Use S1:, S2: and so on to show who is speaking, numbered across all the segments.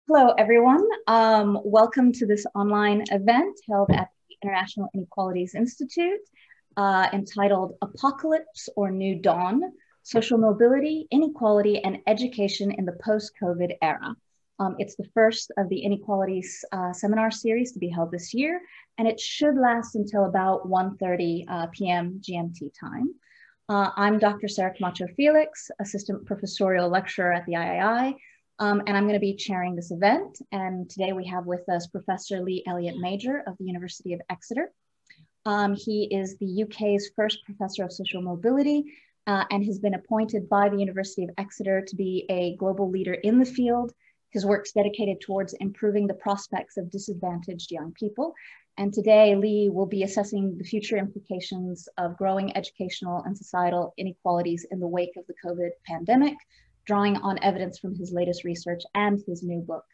S1: Hello, everyone. Welcome to this online event held at the International Inequalities Institute entitled Apocalypse or New Dawn, Social Mobility, Inequality, and Education in the Post-COVID Era. It's the first of the Inequalities seminar series to be held this year, and it should last until about 1:30 p.m. GMT time. I'm Dr. Sarah Camacho Felix, Assistant Professorial Lecturer at the III, and I'm going to be chairing this event. And today we have with us Professor Lee Elliott Major of the University of Exeter. He is the UK's first professor of social mobility and has been appointed by the University of Exeter to be a global leader in the field. His work's dedicated towards improving the prospects of disadvantaged young people. And today, Lee will be assessing the future implications of growing educational and societal inequalities in the wake of the COVID pandemic, drawing on evidence from his latest research and his new book.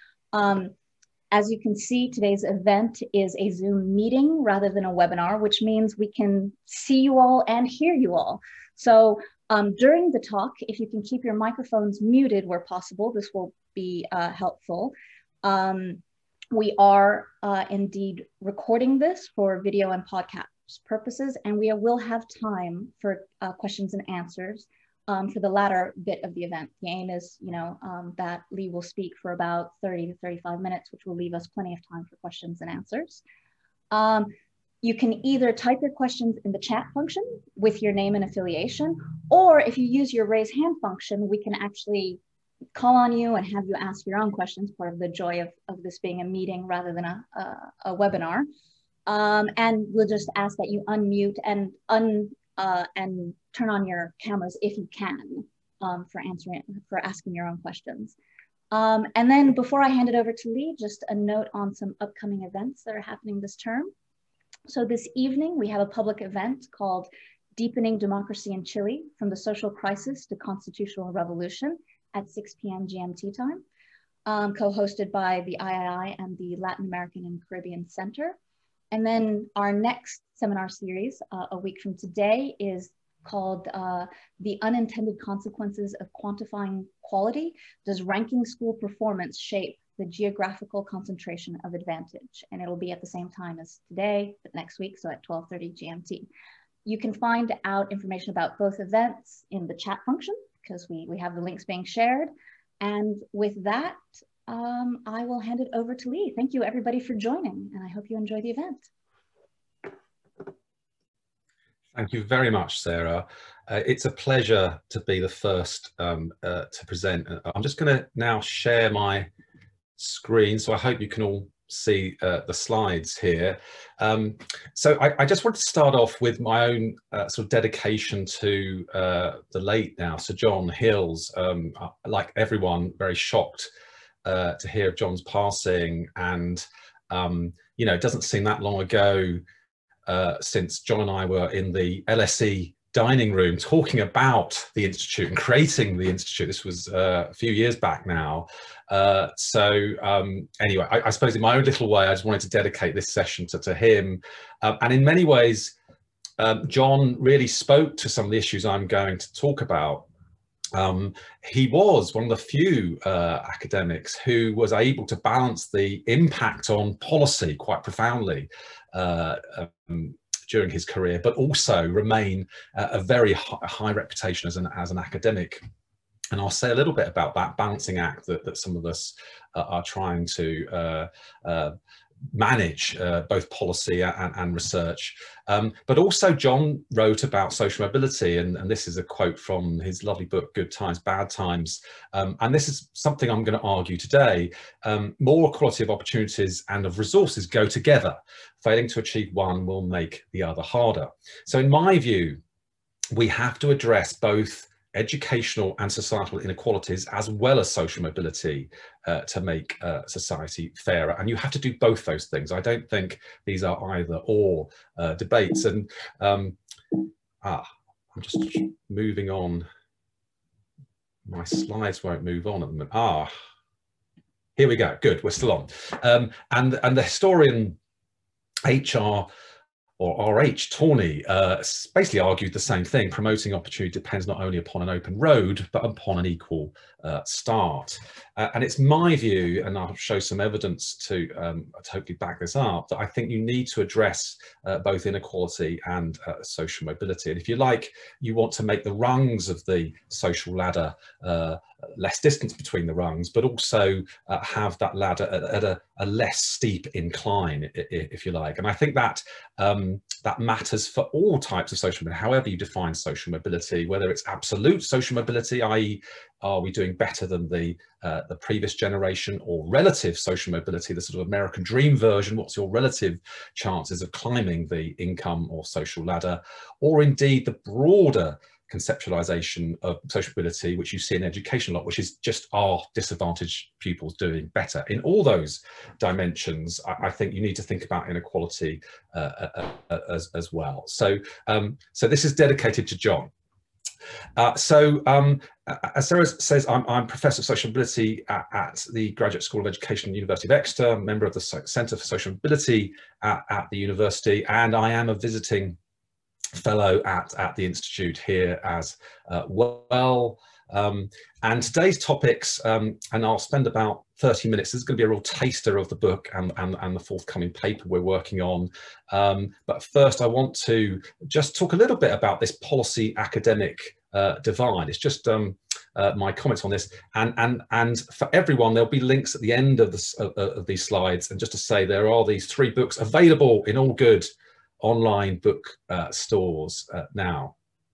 S1: As you can see, today's event is a Zoom meeting rather than a webinar, which means we can see you all and hear you all. So during the talk, if you can keep your microphones muted where possible, this will be helpful. We are indeed recording this for video and podcast purposes, and we will have time for questions and answers for the latter bit of the event. The aim is, that Lee will speak for about 30 to 35 minutes, which will leave us plenty of time for questions and answers. You can either type your questions in the chat function with your name and affiliation, or if you use your raise hand function, we can actually call on you and have you ask your own questions, part of the joy of this being a meeting rather than a webinar. And we'll just ask that you unmute and turn on your cameras if you can for asking your own questions. And then before I hand it over to Lee, just a note on some upcoming events that are happening this term. So this evening, we have a public event called Deepening Democracy in Chile, From the Social Crisis to Constitutional Revolution at 6 p.m. GMT time, co-hosted by the III and the Latin American and Caribbean Center. And then our next seminar series, a week from today, is called The Unintended Consequences of Quantifying Quality. Does ranking school performance shape the geographical concentration of advantage? And it'll be at the same time as today, but next week, so at 12:30 GMT. You can find out information about both events in the chat function, because we have the links being shared. And with that, I will hand it over to Lee. Thank you everybody for joining, and I hope you enjoy the event.
S2: Thank you very much, Sarah. It's a pleasure to be the first to present. I'm just going to now share my screen, so I hope you can all see the slides here. So I just want to start off with my own sort of dedication to the late now Sir John Hills. Like everyone, very shocked to hear of John's passing, and it doesn't seem that long ago since John and I were in the LSE dining room talking about the Institute and creating the Institute. This was a few years back now. Anyway, I suppose in my own little way, I just wanted to dedicate this session to him. And in many ways, John really spoke to some of the issues I'm going to talk about. He was one of the few academics who was able to balance the impact on policy quite profoundly during his career, but also remain a very high reputation as an academic. And I'll say a little bit about that balancing act that some of us are trying to manage, both policy and research. But also John wrote about social mobility, and this is a quote from his lovely book, Good Times, Bad Times. And this is something I'm going to argue today. More equality of opportunities and of resources go together. Failing to achieve one will make the other harder. So in my view, we have to address both educational and societal inequalities as well as social mobility to make society fairer, and you have to do both those things. I don't think these are either or debates. And I'm just moving on. My slides won't move on at the moment. Here we go. Good, we're still on. And the historian H.R. or R.H. Tawney, basically argued the same thing. Promoting opportunity depends not only upon an open road, but upon an equal start. And it's my view, and I'll show some evidence to hopefully back this up, that I think you need to address both inequality and social mobility. And if you like, you want to make the rungs of the social ladder less distance between the rungs, but also have that ladder at a less steep incline, if you like. And I think that that matters for all types of social mobility, however you define social mobility, whether it's absolute social mobility, i.e. are we doing better than the previous generation, or relative social mobility, the sort of American dream version, what's your relative chances of climbing the income or social ladder, or indeed the broader conceptualization of social mobility, which you see in education a lot, which is just our disadvantaged pupils doing better. In all those dimensions, I think you need to think about inequality as well. So, so this is dedicated to John. As Sarah says, I'm Professor of Social Mobility at the Graduate School of Education, University of Exeter, member of the Centre for Social Mobility at the university, and I am a visiting fellow at the Institute here as well. And today's topics, and I'll spend about 30 minutes, this is going to be a real taster of the book and the forthcoming paper we're working on. But first I want to just talk a little bit about this policy academic divide. It's just my comments on this, and for everyone there'll be links at the end of these slides, and just to say there are these 3 books available in all good online book stores now.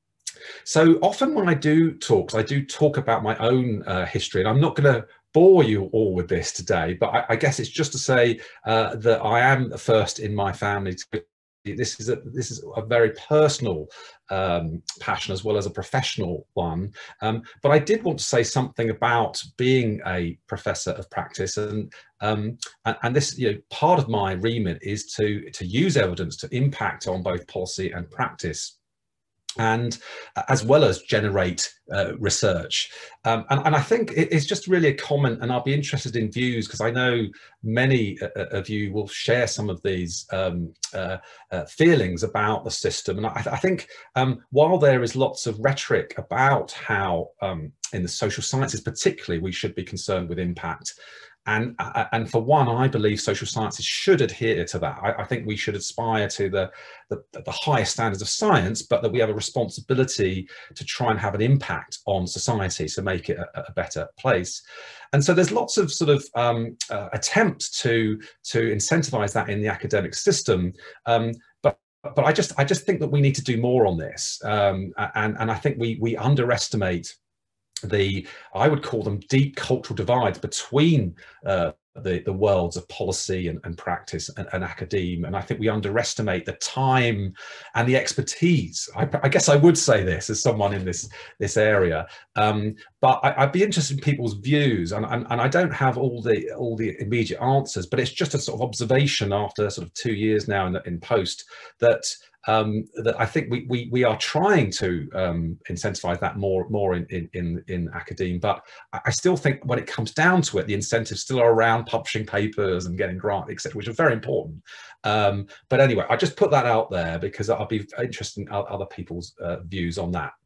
S2: So often when I do talks, I do talk about my own history, and I'm not going to bore you all with this today, but I guess it's just to say that I am the first in my family to. This is a very personal passion as well as a professional one, but I did want to say something about being a professor of practice, and this, you know, part of my remit is to use evidence to impact on both policy and practice, and as well as generate research. And I think it's just really a comment, and I'll be interested in views, because I know many of you will share some of these feelings about the system. And I think while there is lots of rhetoric about how in the social sciences particularly we should be concerned with impact, and for one, I believe social sciences should adhere to that. I think we should aspire to the highest standards of science, but that we have a responsibility to try and have an impact on society to make it a better place. And so there's lots of sort of attempts to incentivize that in the academic system. But I just think that we need to do more on this. And I think we underestimate I would call them deep cultural divides between the worlds of policy and practice and academe. And I think we underestimate the time and the expertise. I guess I would say this as someone in this area, but I'd be interested in people's views, and I don't have all the immediate answers, but it's just a sort of observation after sort of 2 years now in post that I think we are trying to incentivize that more in academe, but I still think when it comes down to it, the incentives still are around publishing papers and getting grants, etc., which are very important. But anyway, I just put that out there because I'll be interested in other people's views on that.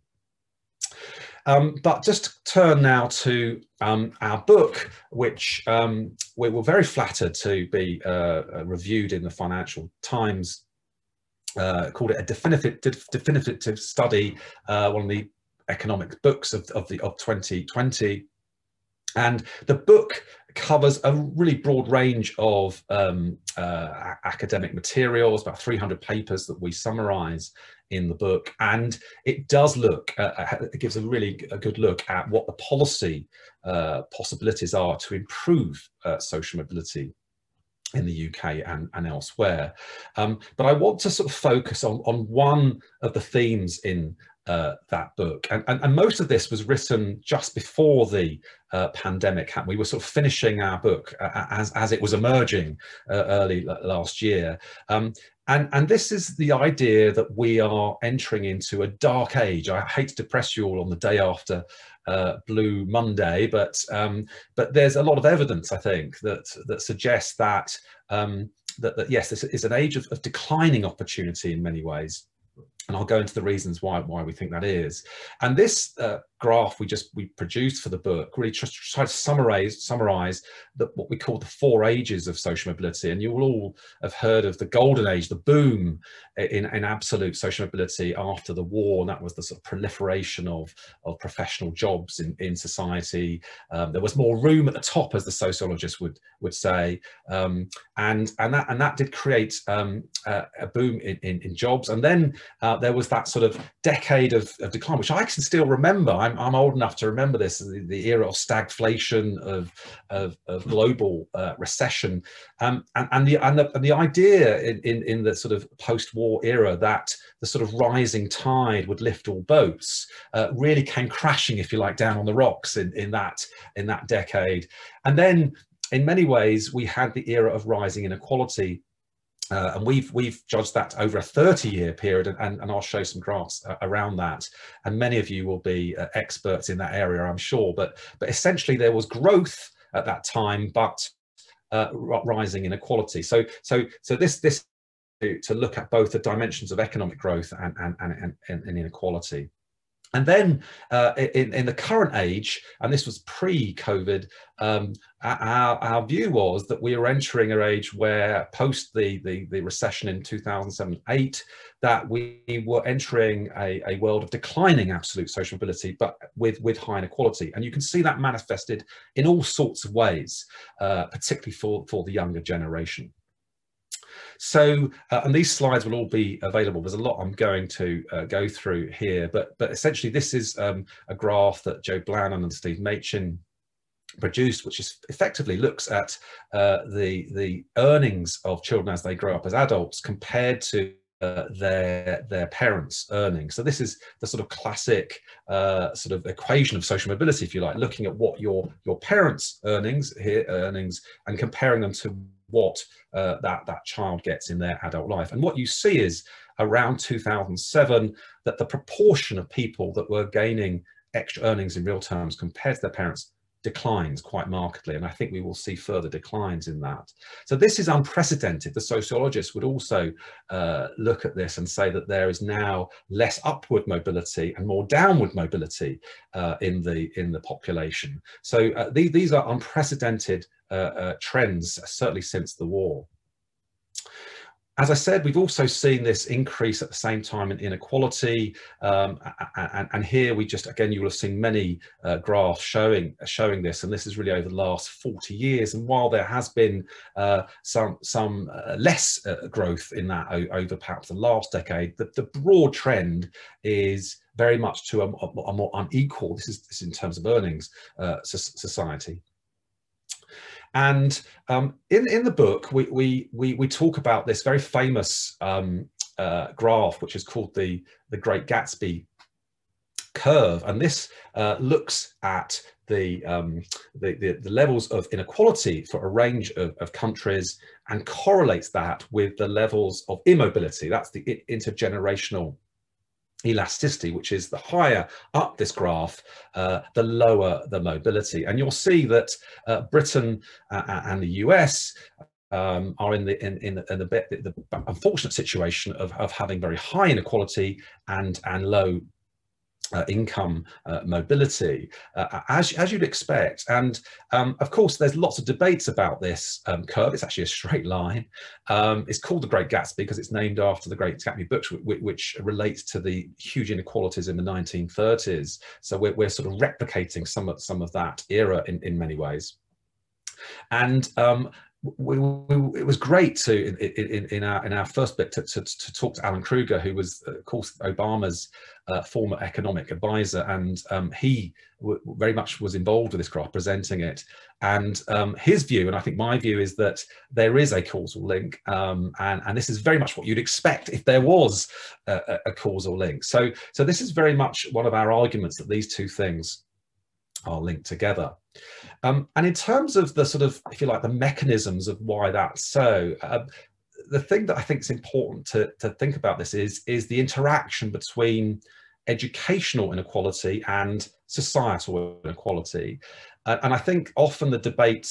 S2: But just turn now to our book, which we were very flattered to be reviewed in the Financial Times. Called it a definitive study, one of the economic books of 2020, and the book covers a really broad range of academic materials, about 300 papers that we summarize in the book, and it does look, it gives a really good look at what the policy possibilities are to improve social mobility in the UK and elsewhere. But I want to sort of focus on one of the themes in that book. And most of this was written just before the pandemic happened. We were sort of finishing our book as it was emerging early last year. And this is the idea that we are entering into a dark age. I hate to depress you all on the day after Blue Monday, but there's a lot of evidence, I think, that suggests that that yes, this is an age of declining opportunity in many ways. And I'll go into the reasons why we think that is. And this graph we produced for the book really just try to summarize what we call the 4 ages of social mobility. And you will all have heard of the golden age, the boom in absolute social mobility after the war. And that was the sort of proliferation of professional jobs in society. There was more room at the top, as the sociologists would say, and that did create a boom in jobs. And then there was that sort of decade of decline, which I can still remember. I'm old enough to remember this, the era of stagflation, of global recession, and the idea in the sort of post-war era that the sort of rising tide would lift all boats really came crashing, if you like, down on the rocks in that decade. And then in many ways we had the era of rising inequality. And we've judged that over a 30-year period, and I'll show some graphs around that. And many of you will be experts in that area, I'm sure. But essentially, there was growth at that time, but rising inequality. So this to look at both the dimensions of economic growth and inequality. And then in the current age, and this was pre-COVID, our view was that we were entering an age where, post the recession in 2007-8, that we were entering a world of declining absolute social mobility, but with high inequality. And you can see that manifested in all sorts of ways, particularly for the younger generation. So, and these slides will all be available. There's a lot I'm going to go through here, but essentially this is a graph that Joe Blannon and Steve Machin produced, which is effectively looks at the earnings of children as they grow up as adults compared to their parents' earnings. So this is the sort of classic sort of equation of social mobility, if you like, looking at what your parents' earnings and comparing them to what that child gets in their adult life. And what you see is around 2007 that the proportion of people that were gaining extra earnings in real terms compared to their parents declines quite markedly, and I think we will see further declines in that. So this is unprecedented. The sociologists would also look at this and say that there is now less upward mobility and more downward mobility in the population. So these are unprecedented trends, certainly since the war. As I said, we've also seen this increase at the same time in inequality, and here we just, again, you will have seen many graphs showing this, and this is really over the last 40 years. And while there has been some less growth in that over perhaps the last decade, the broad trend is very much to a more unequal, this is in terms of earnings, society. And in the book, we talk about this very famous graph, which is called the Great Gatsby curve, and this looks at the levels of inequality for a range of countries and correlates that with the levels of immobility. That's the intergenerational elasticity, which is the higher up this graph, the lower the mobility. And you'll see that Britain and the US are in the unfortunate situation of having very high inequality and low income mobility, as you'd expect. And of course, there's lots of debates about this curve. It's actually a straight line. It's called the Great Gatsby because it's named after the Great Gatsby book, which relates to the huge inequalities in the 1930s. So we're sort of replicating some of that era in many ways. And it was great to in our first bit to talk to Alan Kruger, who was of course Obama's former economic advisor, and he very much was involved with this graph, presenting it. And his view, and I think my view, is that there is a causal link, and this is very much what you'd expect if there was a causal link. So this is very much one of our arguments, that these two things are linked together. And in terms of the sort of, if you like, the mechanisms of why that's so, the thing that I think is important to think about this is the interaction between educational inequality and societal inequality. And I think often the debates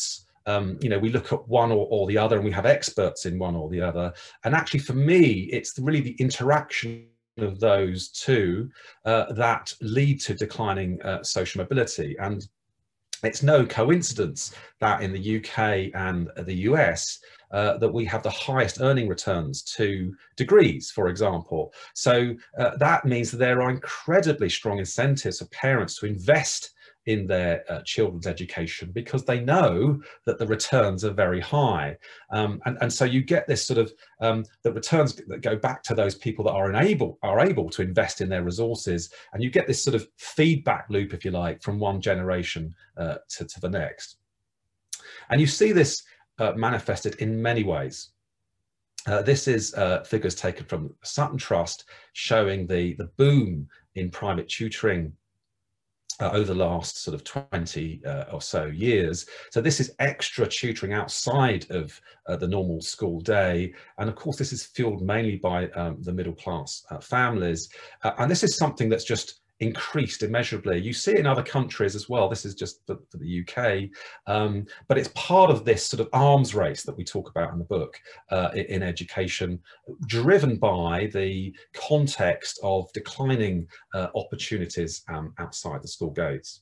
S2: You know, we look at one or the other, and we have experts in one or the other. And actually, for me, it's really the interaction of those two that lead to declining social mobility. And it's no coincidence that in the UK and the US that we have the highest earning returns to degrees, for example. So that means that there are incredibly strong incentives for parents to invest in their children's education, because they know that the returns are very high. And so you get this sort of, the returns that go back to those people that are able to invest in their resources. And you get this sort of feedback loop, if you like, from one generation to the next. And you see this manifested in many ways. This is figures taken from Sutton Trust showing the boom in private tutoring over the last sort of 20 or so years. So this is extra tutoring outside of the normal school day. And of course, this is fueled mainly by the middle class families. And this is something that's just increased immeasurably. You see it in other countries as well. This is just for the UK, but it's part of this sort of arms race that we talk about in the book in education, driven by the context of declining opportunities outside the school gates.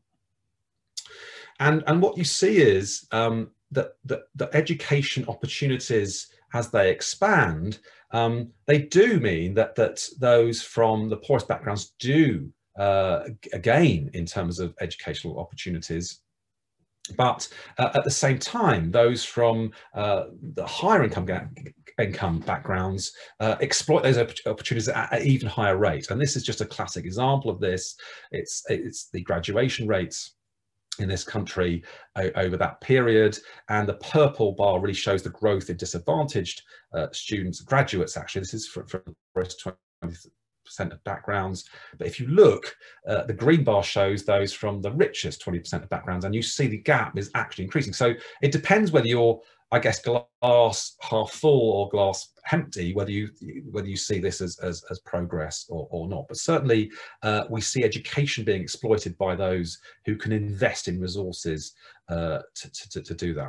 S2: And what you see is that the education opportunities, as they expand, they do mean that those from the poorest backgrounds do gain in terms of educational opportunities. But at the same time, those from the higher income backgrounds exploit those opportunities at an even higher rate. And this is just a classic example of this. It's the graduation rates in this country over that period, and the purple bar really shows the growth in disadvantaged students, graduates actually. This is from 20% of backgrounds, but if you look, the green bar shows those from the richest 20% of backgrounds, and you see the gap is actually increasing. So it depends whether you're, I guess, glass half full or glass empty, whether you see this as progress or not. But certainly we see education being exploited by those who can invest in resources to do that.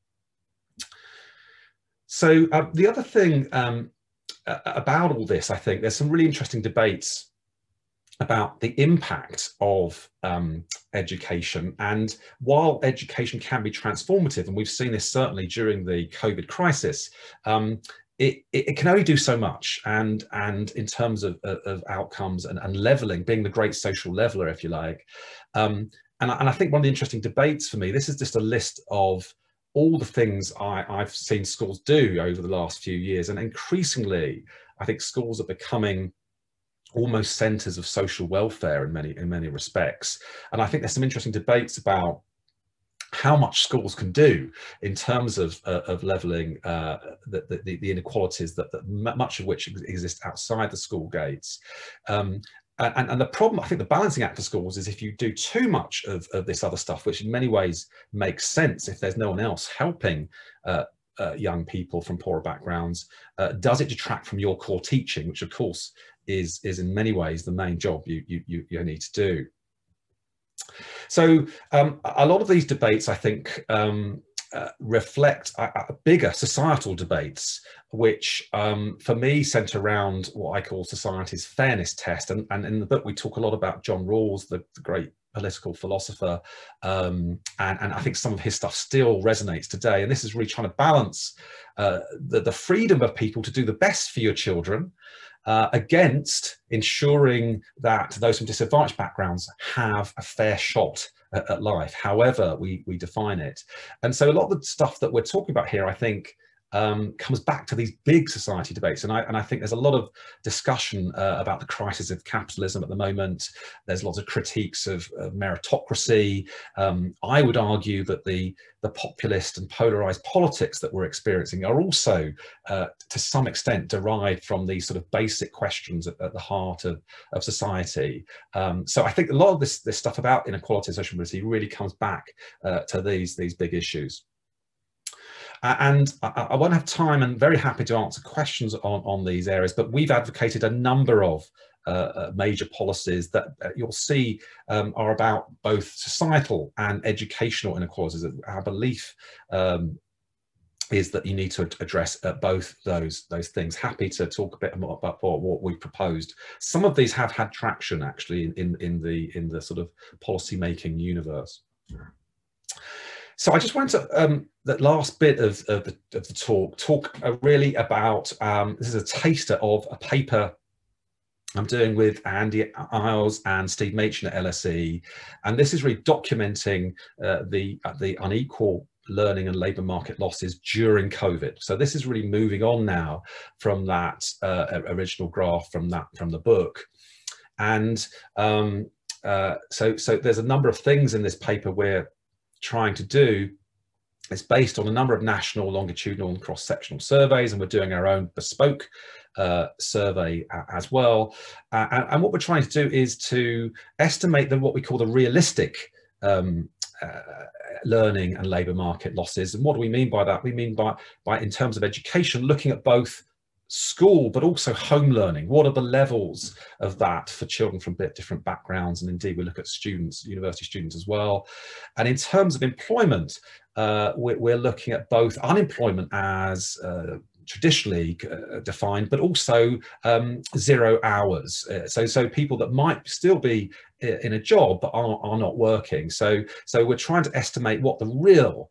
S2: So the other thing about all this, I think there's some really interesting debates about the impact of education. And while education can be transformative, and we've seen this certainly during the COVID crisis, it can only do so much. And in terms of outcomes and leveling, being the great social leveler, if you like. And I think one of the interesting debates for me, this is just a list of all the things I've seen schools do over the last few years. And increasingly, I think schools are becoming almost centres of social welfare in many respects. And I think there's some interesting debates about how much schools can do in terms of levelling the inequalities that much of which exist outside the school gates. And the problem, I think the balancing act for schools is if you do too much of this other stuff, which in many ways makes sense if there's no one else helping young people from poorer backgrounds, does it detract from your core teaching, which of course is in many ways the main job you need to do. So a lot of these debates, I think, reflect bigger societal debates, which for me centre around what I call society's fairness test. And in the book we talk a lot about John Rawls, the great political philosopher, and I think some of his stuff still resonates today. And this is really trying to balance the freedom of people to do the best for your children against ensuring that those from disadvantaged backgrounds have a fair shot at life, however we define it. And so a lot of the stuff that we're talking about here, I think, comes back to these big society debates. And I think there's a lot of discussion about the crisis of capitalism at the moment. There's lots of critiques of meritocracy. I would argue that the populist and polarized politics that we're experiencing are also, to some extent, derived from these sort of basic questions at the heart of society. So I think a lot of this stuff about inequality and social mobility really comes back to these big issues. And I won't have time, and very happy to answer questions on these areas, but we've advocated a number of major policies that you'll see are about both societal and educational inequalities. Our belief is that you need to address both those things. Happy to talk a bit more about what we proposed. Some of these have had traction actually in the sort of policy making universe. So I just wanted to, that last bit of the talk really about, this is a taster of a paper I'm doing with Andy Isles and Steve Machin at LSE. And this is really documenting the unequal learning and labour market losses during COVID. So this is really moving on now from that original graph from the book. And so there's a number of things in this paper we're trying to do. It's based on a number of national, longitudinal and cross-sectional surveys, and we're doing our own bespoke survey as well. And what we're trying to do is to estimate what we call the realistic learning and labour market losses. And what do we mean by that? We mean by in terms of education, looking at both school but also home learning. What are the levels of that for children from different backgrounds? And indeed we look at students, university students as well. And in terms of employment, we're looking at both unemployment as traditionally defined, but also 0 hours. So people that might still be in a job but are not working. So we're trying to estimate what the real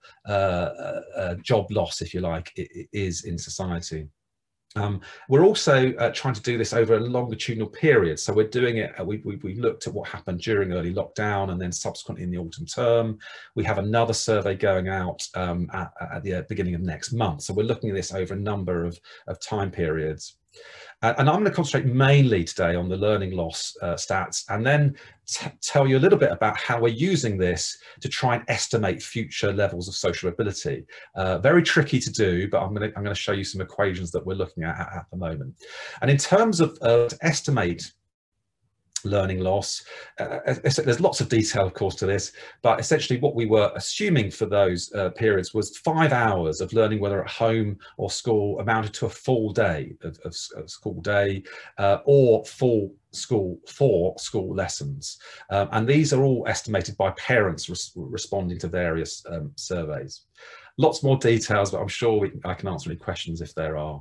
S2: job loss, if you like, is in society. We're also trying to do this over a longitudinal period. So we're doing it, we looked at what happened during early lockdown and then subsequently in the autumn term. We have another survey going out at the beginning of next month. So we're looking at this over a number of time periods. And I'm going to concentrate mainly today on the learning loss stats, and then tell you a little bit about how we're using this to try and estimate future levels of social mobility. Very tricky to do, but I'm going to show you some equations that we're looking at the moment. And in terms of to estimate learning loss, there's lots of detail of course to this, but essentially what we were assuming for those periods was 5 hours of learning, whether at home or school, amounted to a full day of school day, or full school 4 school lessons, and these are all estimated by parents responding to various surveys. Lots more details, but I'm sure I can answer any questions if there are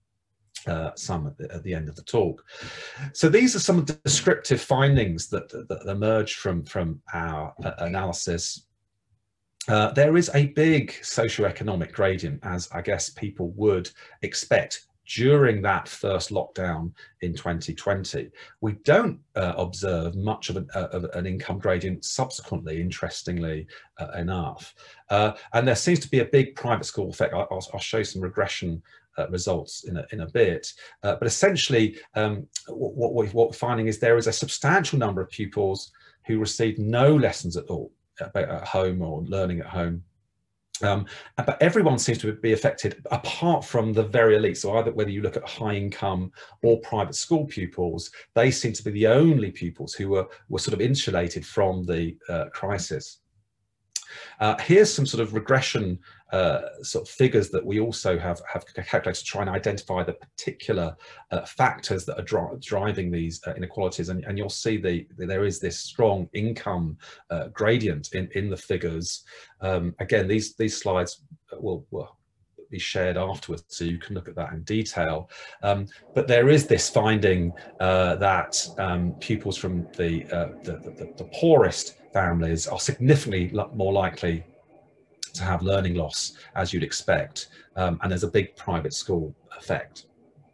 S2: some at the end of the talk. So these are some of the descriptive findings that emerged from our analysis. There is a big socioeconomic gradient, as I guess people would expect during that first lockdown in 2020. We don't observe much of an income gradient subsequently, interestingly enough. And there seems to be a big private school effect. I'll show some regression results in a bit, but essentially what we're finding is there is a substantial number of pupils who receive no lessons at all at home or learning at home, but everyone seems to be affected apart from the very elite. So either whether you look at high income or private school pupils, they seem to be the only pupils who were sort of insulated from the crisis. Here's some sort of regression sort of figures that we also have calculated to try and identify the particular factors that are driving these inequalities, and you'll see there is this strong income gradient in the figures. Again, these slides will be shared afterwards, so you can look at that in detail. But there is this finding that pupils from the poorest families are significantly more likely to have learning loss, as you'd expect, and there's a big private school effect.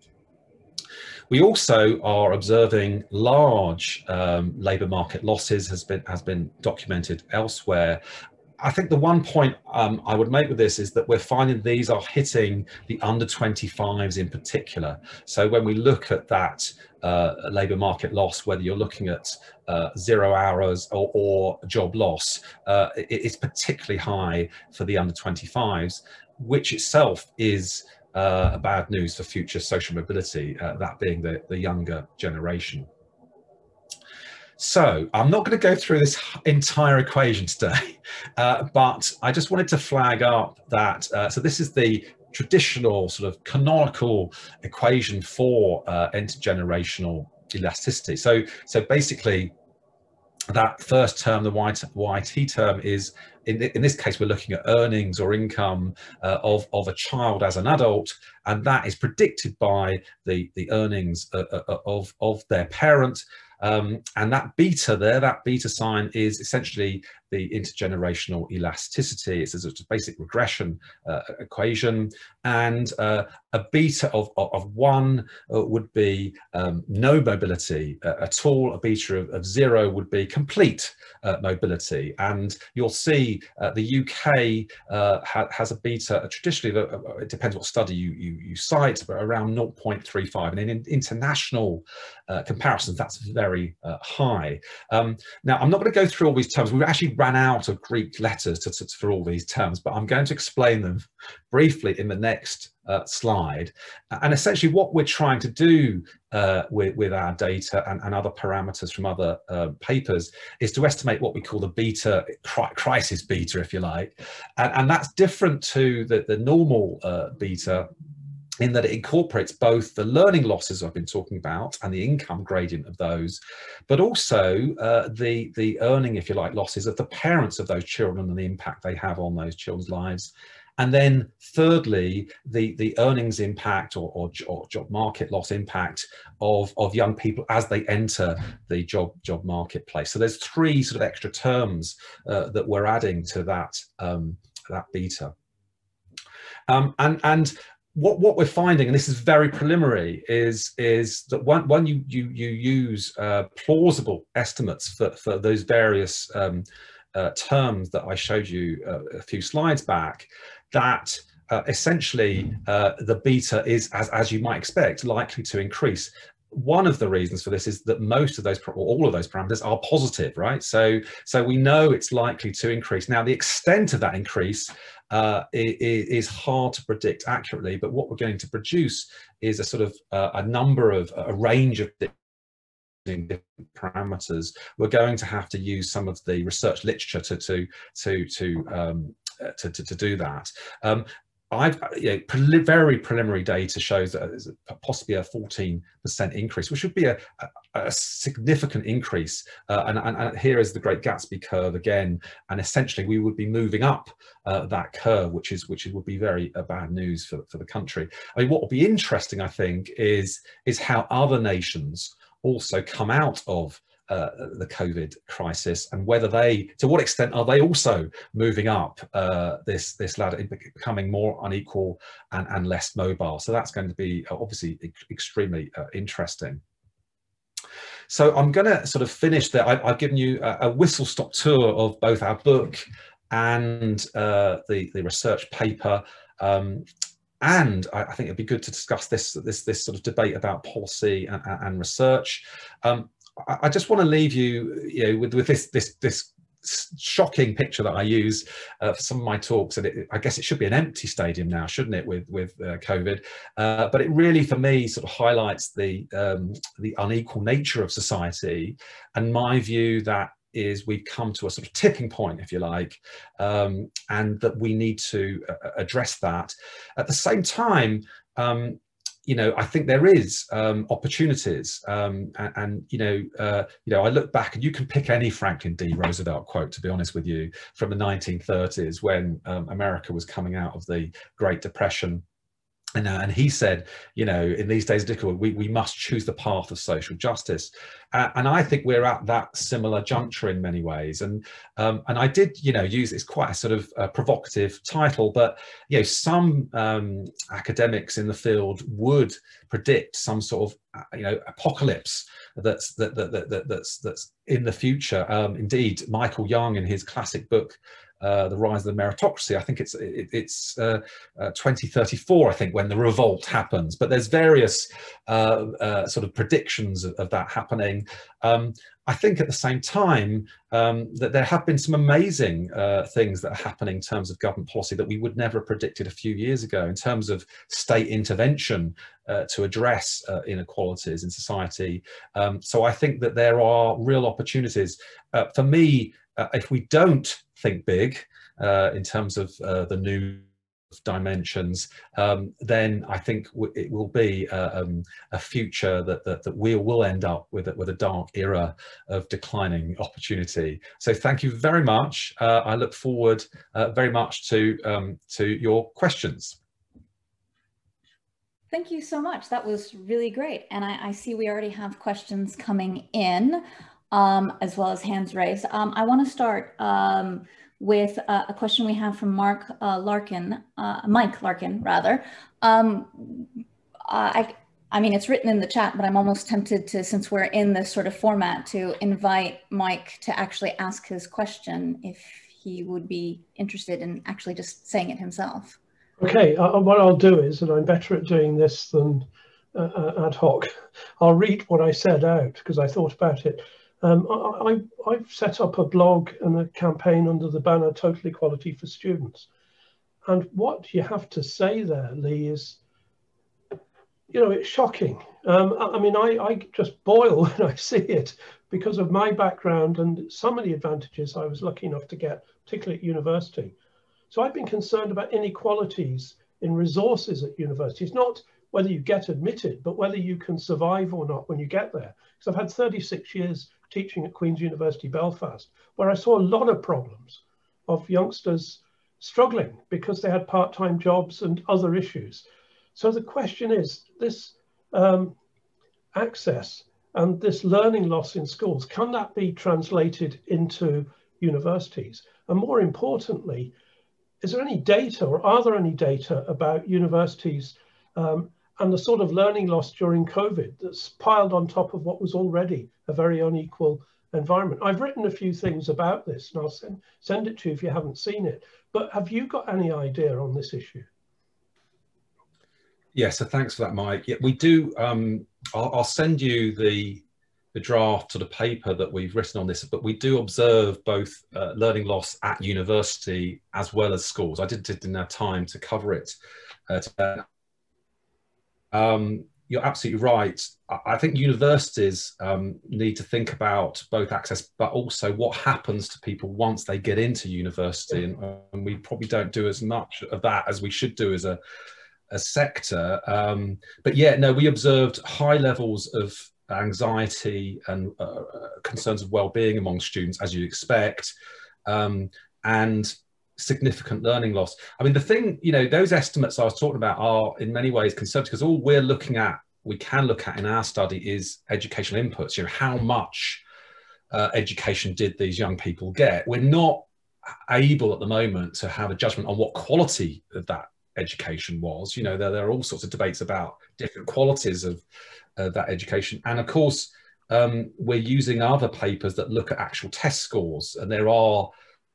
S2: We also are observing large labour market losses, has been documented elsewhere. I think the one point I would make with this is that we're finding these are hitting the under 25s in particular. So when we look at that labour market loss, whether you're looking at 0 hours or job loss, it's particularly high for the under 25s, which itself is bad news for future social mobility, that being the younger generation. So I'm not going to go through this entire equation today, but I just wanted to flag up that, so this is the traditional sort of canonical equation for intergenerational elasticity. So basically, that first term, the YT term, is in this case we're looking at earnings or income of a child as an adult, and that is predicted by the earnings of their parent. And that beta there, that beta sign, is essentially the intergenerational elasticity. It's a basic regression equation, and a beta of 1 would be no mobility at all. A beta of 0 would be complete mobility. And you'll see the UK has a beta, traditionally, it depends what study you cite, but around 0.35. And in international comparisons, that's very high. Now, I'm not going to go through all these terms. We've actually ran out of Greek letters for all these terms, but I'm going to explain them briefly in the next slide. And essentially what we're trying to do with our data and other parameters from other papers is to estimate what we call the beta, crisis beta, if you like. And that's different to the normal beta, in that it incorporates both the learning losses I've been talking about and the income gradient of those, but also the earning, if you like, losses of the parents of those children and the impact they have on those children's lives. And then thirdly, the earnings impact or job market loss impact of young people as they enter the job marketplace. So there's 3 sort of extra terms that we're adding to that beta. And what we're finding, and this is very preliminary, is that when you use plausible estimates for those various terms that I showed you a few slides back, that essentially the beta is, as you might expect, likely to increase. One of the reasons for this is that most of those, or all of those parameters, are positive, right? So we know it's likely to increase. Now, the extent of that increase is hard to predict accurately, but what we're going to produce is a sort of a range of different parameters. We're going to have to use some of the research literature to do that. Very preliminary data shows that there's possibly a 14% increase, which would be a significant increase. And here is the Great Gatsby curve again, and essentially we would be moving up that curve, which would be very bad news for the country. I mean, what will be interesting, I think, is how other nations also come out of the COVID crisis, and whether to what extent are they also moving up this ladder, becoming more unequal and less mobile. So that's going to be obviously extremely interesting. So I'm going to sort of finish there. I've given you a whistle-stop tour of both our book and the research paper. And I think it'd be good to discuss this sort of debate about policy and research. I just want to leave you, with this shocking picture that I use for some of my talks, and I guess it should be an empty stadium now, shouldn't it, with COVID? But it really, for me, sort of highlights the unequal nature of society, and my view that is we've come to a sort of tipping point, if you like, and that we need to address that. At the same time, I think there is opportunities, and I look back, and you can pick any Franklin D. Roosevelt quote, to be honest with you, from the 1930s when America was coming out of the Great Depression. And he said, in these days of difficulty, we must choose the path of social justice. And I think we're at that similar juncture in many ways. And I did, use it's quite a sort of provocative title, but some academics in the field would predict some sort of apocalypse that's in the future. Indeed, Michael Young, in his classic book, The Rise of the Meritocracy, I think it's 2034, I think, when the revolt happens. But there's various sort of predictions of that happening. I think at the same time that there have been some amazing things that are happening in terms of government policy that we would never have predicted a few years ago, in terms of state intervention to address inequalities in society. So I think that there are real opportunities. For me, if we don't think big in terms of the new dimensions, then I think it will be a future that we will end up with a dark era of declining opportunity. So thank you very much. I look forward very much to your questions.
S1: Thank you so much. That was really great. And I see we already have questions coming in, as well as hands raised. I want to start with a question we have from Mike Larkin, rather. I mean, it's written in the chat, but I'm almost tempted to, since we're in this sort of format, to invite Mike to actually ask his question if he would be interested in actually just saying it himself.
S3: Okay, what I'll do is, and I'm better at doing this than ad hoc, I'll read what I said out because I thought about it. I've set up a blog and a campaign under the banner Total Equality for Students. And what you have to say there, Lee, is, you know, it's shocking. I mean, I just boil when I see it because of my background and some of the advantages I was lucky enough to get, particularly at university. So I've been concerned about inequalities in resources at universities, not whether you get admitted, but whether you can survive or not when you get there. Because I've had 36 years teaching at Queen's University Belfast, where I saw a lot of problems of youngsters struggling because they had part-time jobs and other issues. So the question is, this access and this learning loss in schools, can that be translated into universities? And more importantly, is there any data, or are there any data about universities and the sort of learning loss during COVID that's piled on top of what was already a very unequal environment? I've written a few things about this, and I'll send it to you if you haven't seen it. But have you got any idea on this issue?
S2: Yeah, so thanks for that, Mike. Yeah, we do. I'll send you the draft sort of paper that we've written on this, but we do observe both learning loss at university as well as schools. I didn't have time to cover it today. You're absolutely right. I think universities need to think about both access, but also what happens to people once they get into university. And we probably don't do as much of that as we should do as a sector. But yeah, no, we observed high levels of anxiety and concerns of well-being among students, as you expect, and significant learning loss. I mean, the thing, you know, those estimates I was talking about are in many ways conservative, because all we can look at in our study is educational inputs. You know, how much education did these young people get? We're not able at the moment to have a judgment on what quality of that education was. You know, there are all sorts of debates about different qualities of that education, and of course we're using other papers that look at actual test scores, and there are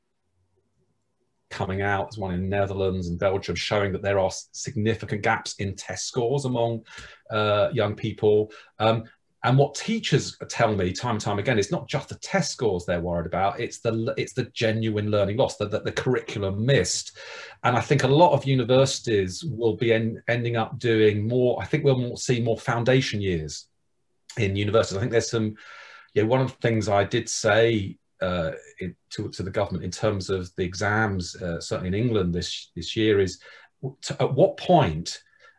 S2: coming out, there's one in Netherlands and Belgium showing that there are significant gaps in test scores among young people. And what teachers tell me time and time again, it's not just the test scores they're worried about, it's the genuine learning loss, the curriculum missed. And I think a lot of universities will be ending up doing more, I think we'll see more foundation years in universities. I think there's some, yeah, one of the things I did say to the government in terms of the exams, certainly in England this year, is at what point,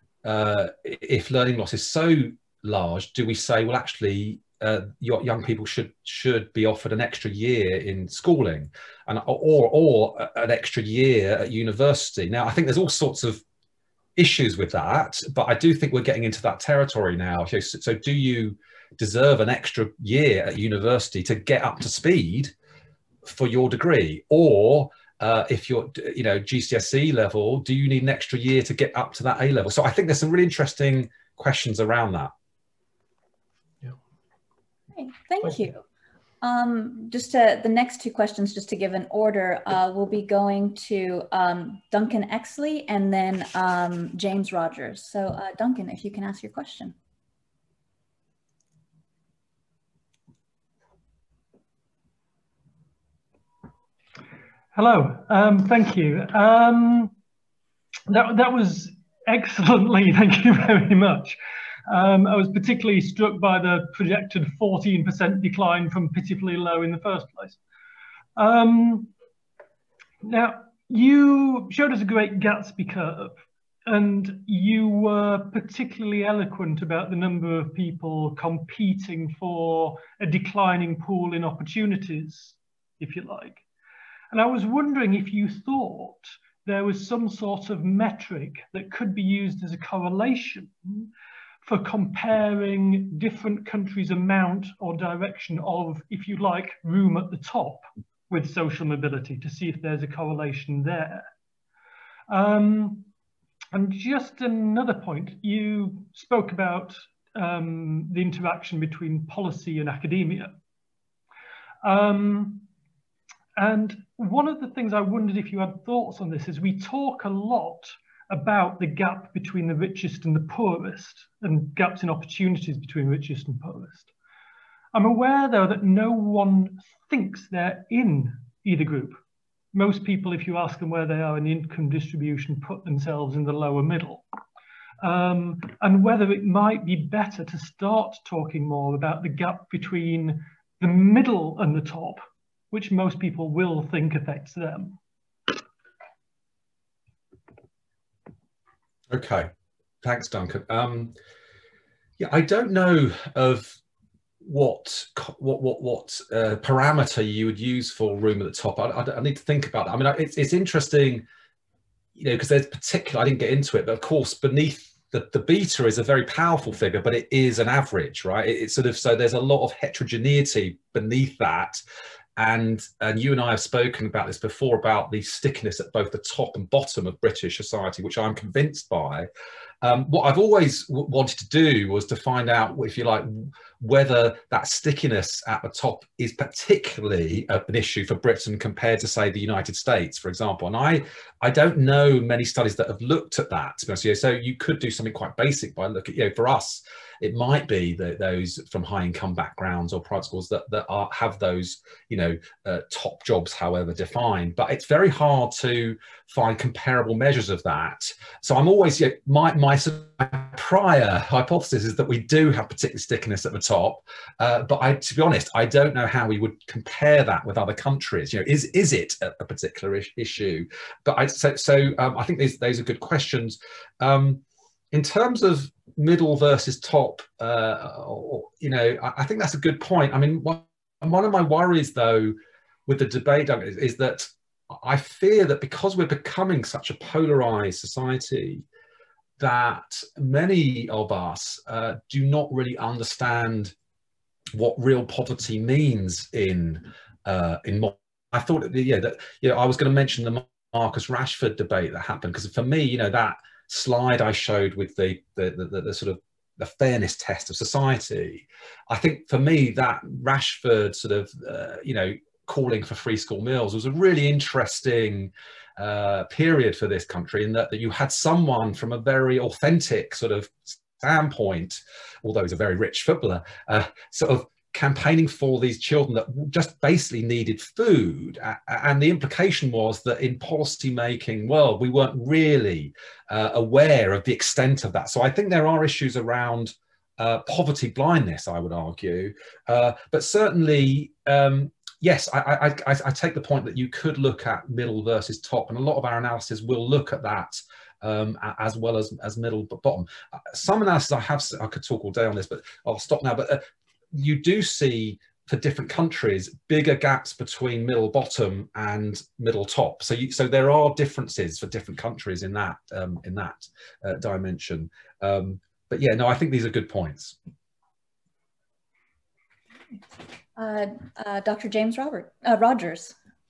S2: if learning loss is so large, do we say, well, actually young people should be offered an extra year in schooling, and or an extra year at university? Now, I think there's all sorts of issues with that, but I do think we're getting into that territory now. So do you deserve an extra year at university to get up to speed for your degree, or if you're, you know, GCSE level, do you need an extra year to get up to that A level? So I think there's some really interesting questions around that.
S1: Thank you. Just the next two questions, just to give an order, we'll be going to Duncan Exley and then James Rogers. So Duncan, if you can ask your question.
S4: Hello, thank you. That was excellently, thank you very much. I was particularly struck by the projected 14% decline from pitifully low in the first place. Now, You showed us a great Gatsby curve, and you were particularly eloquent about the number of people competing for a declining pool in opportunities, if you like. And I was wondering if you thought there was some sort of metric that could be used as a correlation for comparing different countries' amount or direction of, if you like, room at the top with social mobility, to see if there's a correlation there. And just another point, you spoke about the interaction between policy and academia. And one of the things I wondered if you had thoughts on this is we talk a lot about the gap between the richest and the poorest, and gaps in opportunities between richest and poorest. I'm aware, though, that no one thinks they're in either group. Most people, if you ask them where they are in the income distribution, put themselves in the lower middle. And whether it might be better to start talking more about the gap between the middle and the top, which most people will think affects them.
S2: Okay, thanks, Duncan. Yeah, I don't know of what parameter you would use for room at the top. I need to think about that. I mean, it's interesting, you know, because there's particular, I didn't get into it, but of course, beneath the beta is a very powerful figure, but it is an average, right? It's sort of, so there's a lot of heterogeneity beneath that. And you and I have spoken about this before, about the stickiness at both the top and bottom of British society, which I'm convinced by. What I've always wanted to do was to find out, if you like, whether that stickiness at the top is particularly an issue for Britain compared to, say, the United States, for example. And I don't know many studies that have looked at that, to be honest with you. So you could do something quite basic by looking, you know, for us, it might be that those from high income backgrounds or private schools that have those, you know, top jobs, however defined, but it's very hard to find comparable measures of that. So I'm always, you know, my prior hypothesis is that we do have particular stickiness at the top, but to be honest, I don't know how we would compare that with other countries. You know, is it a particular issue? But I think those are good questions. In terms of middle versus top, you know, I think that's a good point. I mean, one of my worries, though, with the debate is that I fear that because we're becoming such a polarized society, that many of us do not really understand what real poverty means in I thought, that, you know, I was going to mention the Marcus Rashford debate that happened, because for me, you know, that slide I showed with the sort of the fairness test of society, I think for me that Rashford sort of you know, calling for free school meals was a really interesting period for this country, in that you had someone from a very authentic sort of standpoint, although he's a very rich footballer, sort of campaigning for these children that just basically needed food. And the implication was that in policy making world, we weren't really aware of the extent of that. So I think there are issues around poverty blindness, I would argue. But certainly, yes, I take the point that you could look at middle versus top, and a lot of our analysis will look at that as well as middle but bottom. Some analysis I could talk all day on this, but I'll stop now. But you do see, for different countries, bigger gaps between middle bottom and middle top. So there are differences for different countries in that dimension. But yeah, no, I think these are good points.
S1: Dr. James Rogers.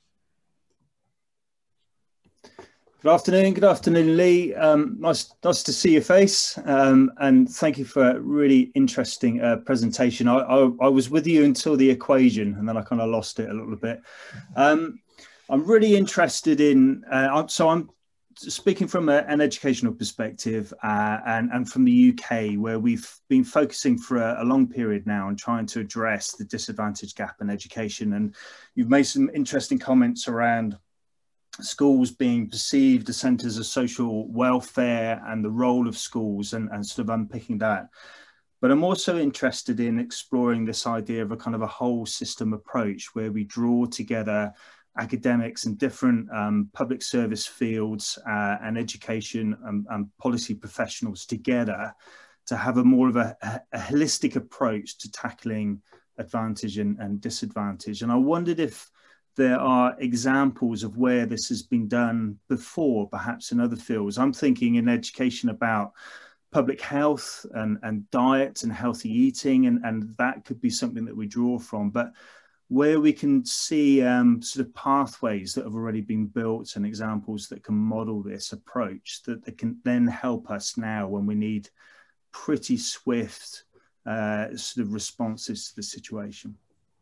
S5: Good afternoon, Lee. Nice to see your face, and thank you for a really interesting presentation. I was with you until the equation, and then I kind of lost it a little bit. I'm really interested in, so I'm speaking from an educational perspective, and from the UK, where we've been focusing for a long period now and trying to address the disadvantage gap in education. And you've made some interesting comments around schools being perceived as centres of social welfare and the role of schools, and sort of unpicking that. But I'm also interested in exploring this idea of a kind of a whole system approach, where we draw together academics and different public service fields and education and policy professionals together to have a more of a holistic approach to tackling advantage and disadvantage. And I wondered if there are examples of where this has been done before, perhaps in other fields. I'm thinking in education about public health and diet and healthy eating, and that could be something that we draw from. But where we can see sort of pathways that have already been built and examples that can model this approach, that they can then help us now when we need pretty swift sort of responses to the situation.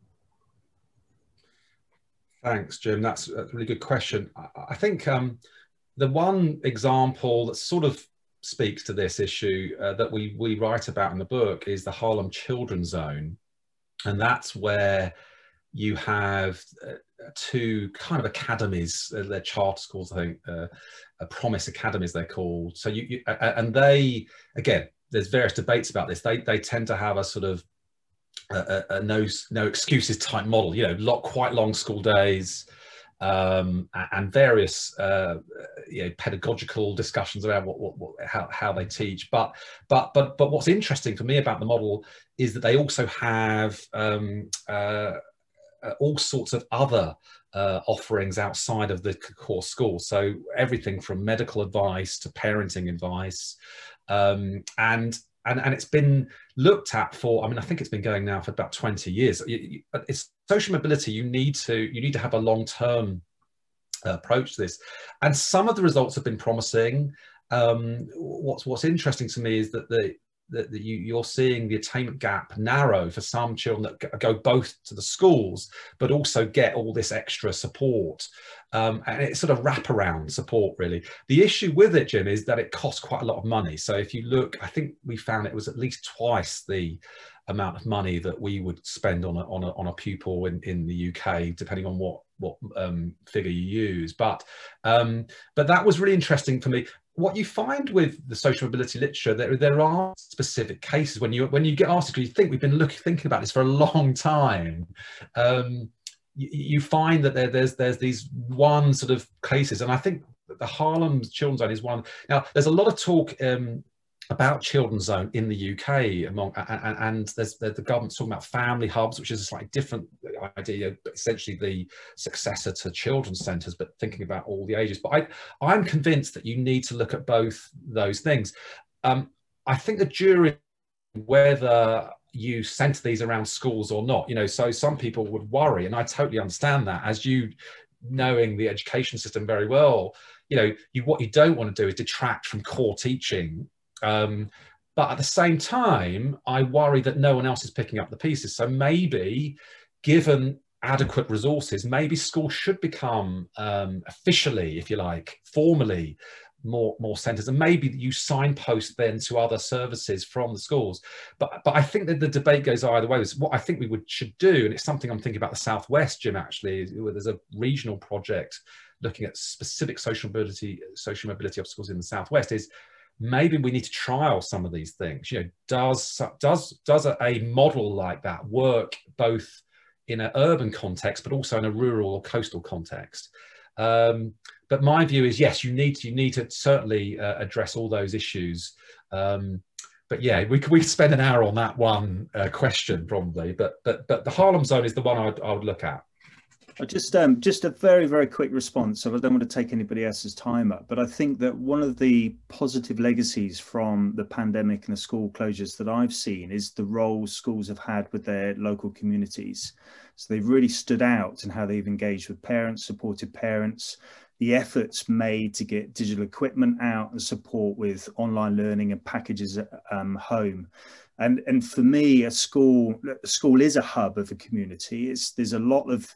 S2: Thanks, Jim. That's a really good question. I think the one example that sort of speaks to this issue that we write about in the book is the Harlem Children's Zone. And that's where you have two kind of academies, they're charter schools, I think, Promise Academies they're called. So and they, again, there's various debates about this. They tend to have a sort of a no excuses type model, you know, quite long school days, and various you know, pedagogical discussions around how they teach. But what's interesting for me about the model is that they also have all sorts of other offerings outside of the core school. So everything from medical advice to parenting advice, and it's been looked at for, I mean, I think it's been going now for about 20 years. It's social mobility. You need to have a long-term approach to this, and some of the results have been promising. What's interesting to me is that you're seeing the attainment gap narrow for some children that go both to the schools but also get all this extra support, and it's sort of wraparound support really. The issue with it, Jim, is that it costs quite a lot of money. So if you look, I think we found it was at least twice the amount of money that we would spend on a pupil in the UK, depending on what figure you use. But that was really interesting for me. What you find with the social mobility literature, there are specific cases when you get asked, because you think we've been thinking about this for a long time. You find that there's these one sort of cases, and I think the Harlem Children's Zone is one. Now, there's a lot of talk about Children's Zone in the UK and there's the government's talking about family hubs, which is a slightly different idea, essentially the successor to children's centres, but thinking about all the ages. But I'm convinced that you need to look at both those things. I think the jury, whether you centre these around schools or not, you know, so some people would worry, and I totally understand that, as you knowing the education system very well, you know, what you don't want to do is detract from core teaching. But at the same time, I worry that no one else is picking up the pieces. So maybe, given adequate resources, maybe schools should become officially, if you like, formally more centres, and maybe you signpost then to other services from the schools. But I think that the debate goes either way. What I think we should do, and it's something I'm thinking about the Southwest, Jim, actually, where there's a regional project looking at specific social mobility obstacles in the Southwest, is maybe we need to trial some of these things. You know, does a model like that work both in an urban context but also in a rural or coastal context? But my view is, yes, you need to certainly address all those issues. But yeah, we could spend an hour on that one question probably. But the Harlem Zone is the one I would look at.
S5: Just a very, very quick response. So I don't want to take anybody else's time up, but I think that one of the positive legacies from the pandemic and the school closures that I've seen is the role schools have had with their local communities. So they've really stood out in how they've engaged with parents, supported parents, the efforts made to get digital equipment out and support with online learning and packages at home. And for me, a school is a hub of a community. There's a lot of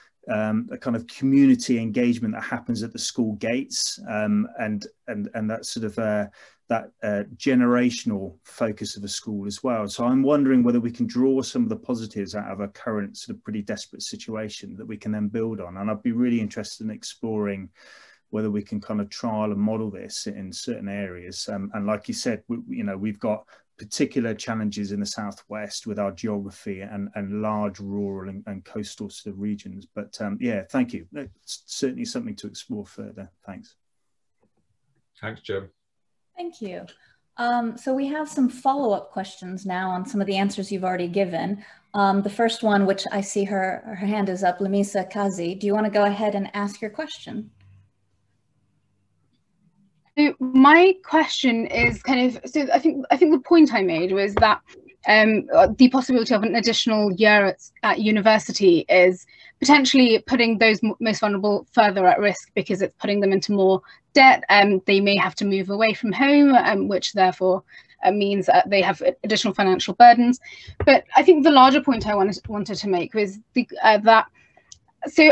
S5: a kind of community engagement that happens at the school gates, and that sort of that generational focus of a school as well. So I'm wondering whether we can draw some of the positives out of a current sort of pretty desperate situation that we can then build on. And I'd be really interested in exploring whether we can kind of trial and model this in certain areas. And like you said, we've got particular challenges in the southwest with our geography and large rural and coastal sort of regions. But yeah, thank you. It's certainly something to explore further. Thanks.
S2: Thanks, Jim.
S1: Thank you. So we have some follow-up questions now on some of the answers you've already given. The first one, which I see her hand is up, Lamisa Kazi. Do you want to go ahead and ask your question?
S6: So my question is kind of, so I think the point I made was that the possibility of an additional year at university is potentially putting those most vulnerable further at risk, because it's putting them into more debt, and they may have to move away from home, which therefore means that they have additional financial burdens. But I think the larger point I wanted to make was that, so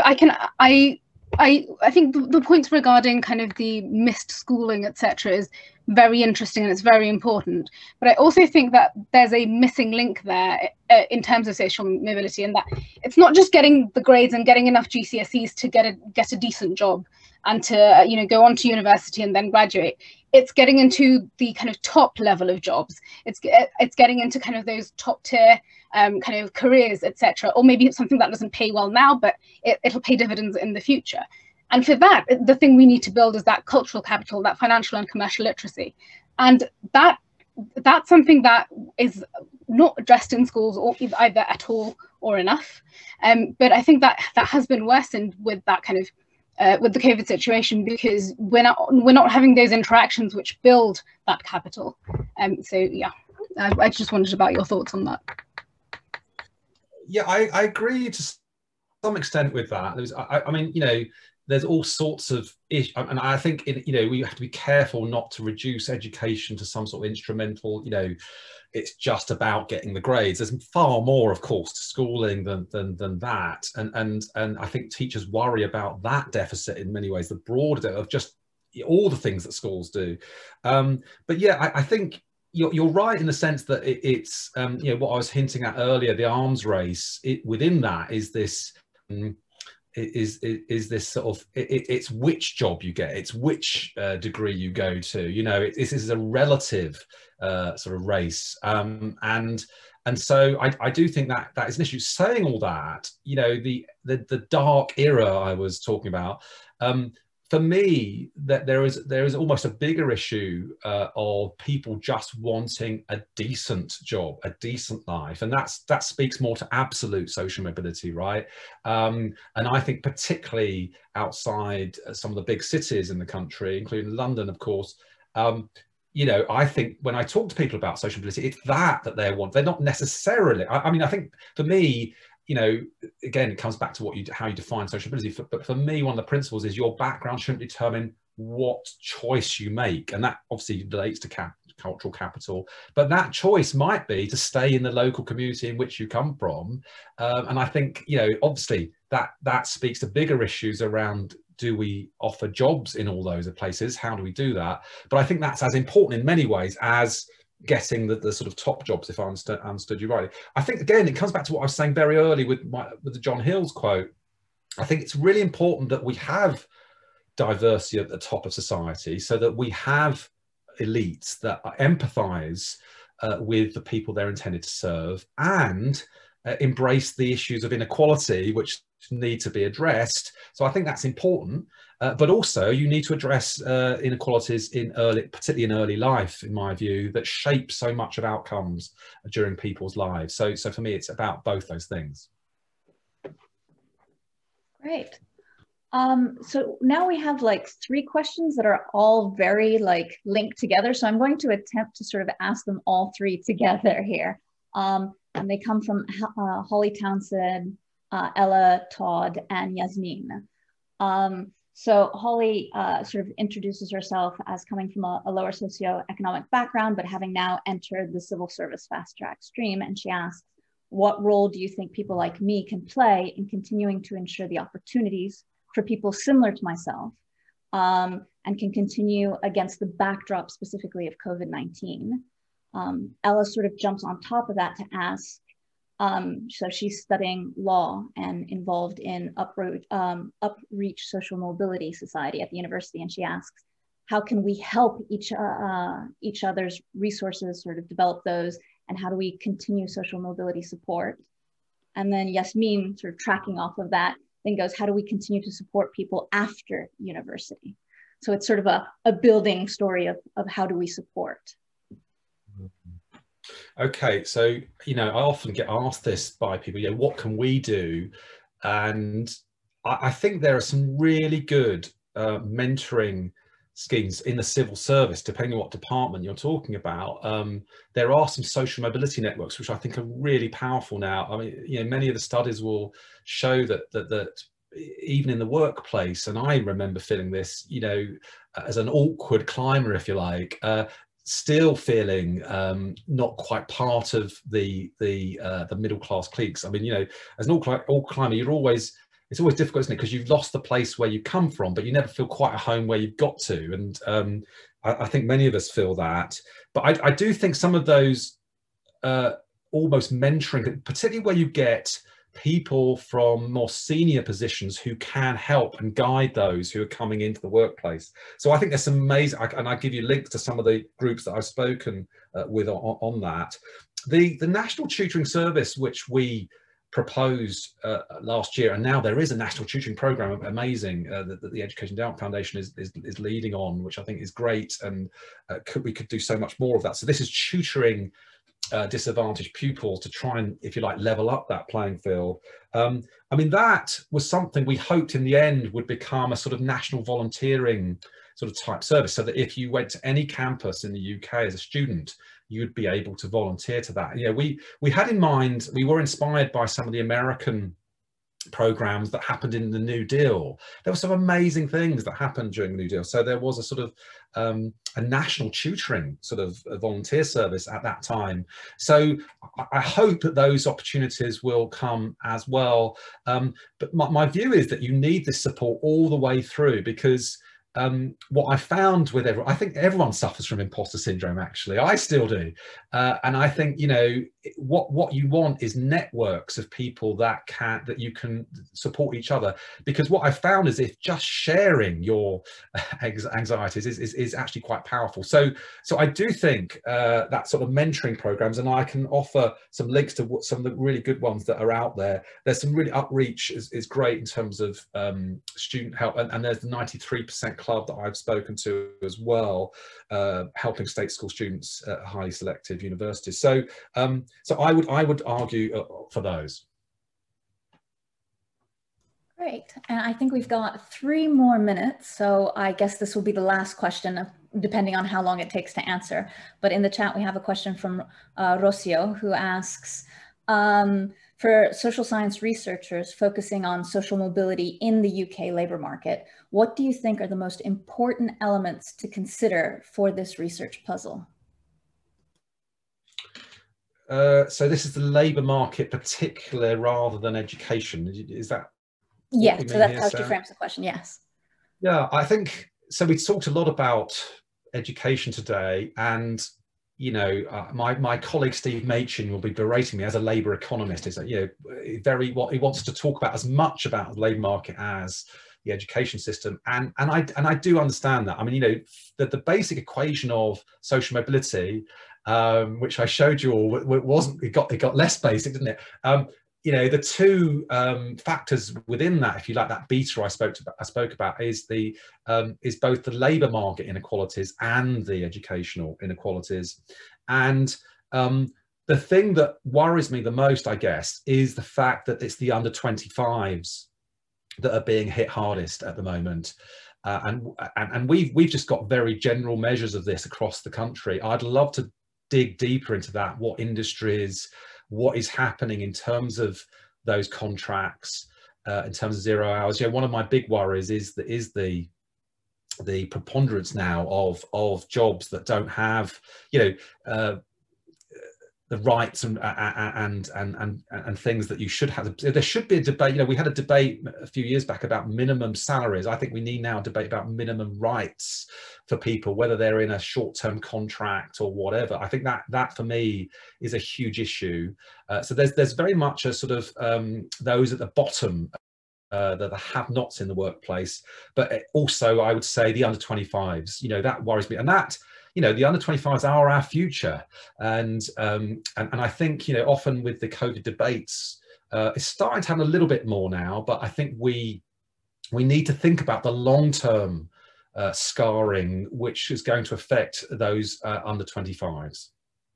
S6: I think the points regarding kind of the missed schooling, etc., is very interesting and it's very important. But I also think that there's a missing link there in terms of social mobility, and that it's not just getting the grades and getting enough GCSEs to get a decent job and to go on to university and then graduate. It's getting into the kind of top level of jobs. It's getting into kind of those top tier kind of careers, etc. Or maybe it's something that doesn't pay well now, but it'll pay dividends in the future. And for that, the thing we need to build is that cultural capital, that financial and commercial literacy. And that's something that is not addressed in schools, or either at all or enough. But I think that has been worsened with that kind of with the COVID situation, because we're not having those interactions which build that capital. So yeah, I just wondered about your thoughts on that.
S2: Yeah, I agree to some extent with that. I mean, there's all sorts of issues, and I think we have to be careful not to reduce education to some sort of instrumental. It's just about getting the grades. There's far more, of course, to schooling than that, and I think teachers worry about that deficit in many ways, the broader of just all the things that schools do. But yeah, I think you're right in the sense that it's what I was hinting at earlier. The arms race within that is this. Is this sort of it's which job you get, it's which degree you go to. This is a relative sort of race, and so I do think that is an issue. Saying all that, the dark era I was talking about, for me, that there is almost a bigger issue of people just wanting a decent job, a decent life, and that speaks more to absolute social mobility, right? And I think particularly outside some of the big cities in the country, including London, of course. I think when I talk to people about social mobility, it's that they want. They're not necessarily. I mean, I think for me, again, it comes back to how you define social mobility. But for me, one of the principles is your background shouldn't determine what choice you make. And that obviously relates to cultural capital. But that choice might be to stay in the local community in which you come from. And I think, obviously that speaks to bigger issues around, do we offer jobs in all those places? How do we do that? But I think that's as important in many ways as getting the sort of top jobs, if I understood you rightly. I think, again, it comes back to what I was saying very early with the John Hills quote. I think it's really important that we have diversity at the top of society, so that we have elites that empathise with the people they're intended to serve, and embrace the issues of inequality which need to be addressed. So I think that's important. But also you need to address inequalities particularly in early life, in my view, that shape so much of outcomes during people's lives. So for me, it's about both those things.
S1: Great. So now we have like 3 questions that are all very linked together. So I'm going to attempt to sort of ask them all 3 together here. And they come from Holly Townsend, Ella, Todd, and Yasmin. So Holly sort of introduces herself as coming from a lower socioeconomic background, but having now entered the civil service fast track stream. And she asks, what role do you think people like me can play in continuing to ensure the opportunities for people similar to myself, and can continue against the backdrop specifically of COVID-19? Ella sort of jumps on top of that to ask, so she's studying law and involved in Upreach Social Mobility Society at the university, and she asks, how can we help each other's resources sort of develop those, and how do we continue social mobility support? And then Yasmin, sort of tracking off of that, then goes, how do we continue to support people after university? So it's sort of a building story of how do we support.
S2: Okay, so, you know, I often get asked this by people, you know, what can we do? And I think there are some really good mentoring schemes in the civil service, depending on what department you're talking about. There are some social mobility networks, which I think are really powerful now. I mean, you know, many of the studies will show that even in the workplace, and I remember feeling this, you know, as an awkward climber, if you like, still feeling not quite part of the middle class cliques. I mean, you know, as an all climber, it's always difficult, isn't it? Because you've lost the place where you come from, but you never feel quite at home where you've got to. And I think many of us feel that. But I do think some of those almost mentoring, particularly where you get people from more senior positions who can help and guide those who are coming into the workplace. So I think there's some amazing, and I give you links to some of the groups that I've spoken with on that. The National Tutoring Service, which we proposed last year, and now there is a national tutoring program, amazing, that the Education Endowment Foundation is leading on, which I think is great, and we could do so much more of that. So this is tutoring disadvantaged pupils to try and, if you like, level up that playing field. I mean, that was something we hoped in the end would become a sort of national volunteering sort of type service, so that if you went to any campus in the UK as a student, you'd be able to volunteer to that. You know, we had in mind, we were inspired by some of the American programs that happened in the New Deal. There were some amazing things that happened during the New Deal. So there was a sort of a national tutoring sort of a volunteer service at that time. So I hope that those opportunities will come as well. But my view is that you need this support all the way through, because what I found with everyone, I think everyone suffers from imposter syndrome, actually. I still do. And I think, you know, what you want is networks of people that you can support each other. Because what I found is, if just sharing your anxieties is actually quite powerful. So I do think that sort of mentoring programs, and I can offer some links to some of the really good ones that are out there. There's some really Outreach is great in terms of student help, and there's the 93% Club that I've spoken to as well, helping state school students at highly selective universities. So I would argue for those.
S1: Great, and I think we've got 3 more minutes, so I guess this will be the last question, depending on how long it takes to answer. But in the chat, we have a question from Rocio, who asks, for social science researchers focusing on social mobility in the UK labour market, what do you think are the most important elements to consider for this research puzzle?
S2: So this is the labour market particular rather than education, is that?
S1: Yeah, so that's how she frames the question, yes.
S2: Yeah, I think, so we talked a lot about education today, and you know, my colleague Steve Machin will be berating me as a labour economist. Is that, you know, he wants to talk about as much about the labour market as the education system, and I do understand that. I mean, you know, the basic equation of social mobility, which I showed you all, it got less basic, didn't it? You know, the two factors within that, if you like, that beta I spoke about is both the labour market inequalities and the educational inequalities. And the thing that worries me the most, I guess, is the fact that it's the under 25s that are being hit hardest at the moment. And we've just got very general measures of this across the country. I'd love to dig deeper into that, what industries, what is happening in terms of those contracts, in terms of 0 hours. You know, one of my big worries is the preponderance now of jobs that don't have, you know, the rights and things that you should have. There should be a debate. You know, we had a debate a few years back about minimum salaries. I think we need now a debate about minimum rights for people, whether they're in a short-term contract or whatever. I think that for me is a huge issue. So there's very much a sort of those at the bottom the have-nots in the workplace, but also I would say the under 25s. You know, that worries me, and that, you know, the under 25s are our future, and I think, you know, often with the COVID debates, it's starting to happen a little bit more now, but I think we need to think about the long-term scarring which is going to affect those under 25s.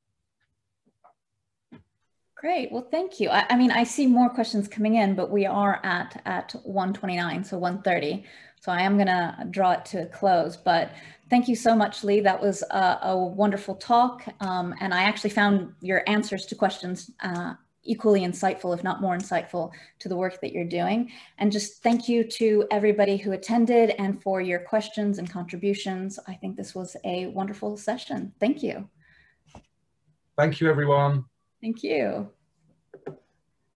S1: Great, well, thank you. I mean, I see more questions coming in, but we are at 1:29, so 1:30. So I am gonna draw it to a close, but thank you so much, Lee. That was a wonderful talk. And I actually found your answers to questions equally insightful, if not more insightful, to the work that you're doing. And just thank you to everybody who attended and for your questions and contributions. I think this was a wonderful session. Thank you.
S2: Thank you, everyone.
S1: Thank you.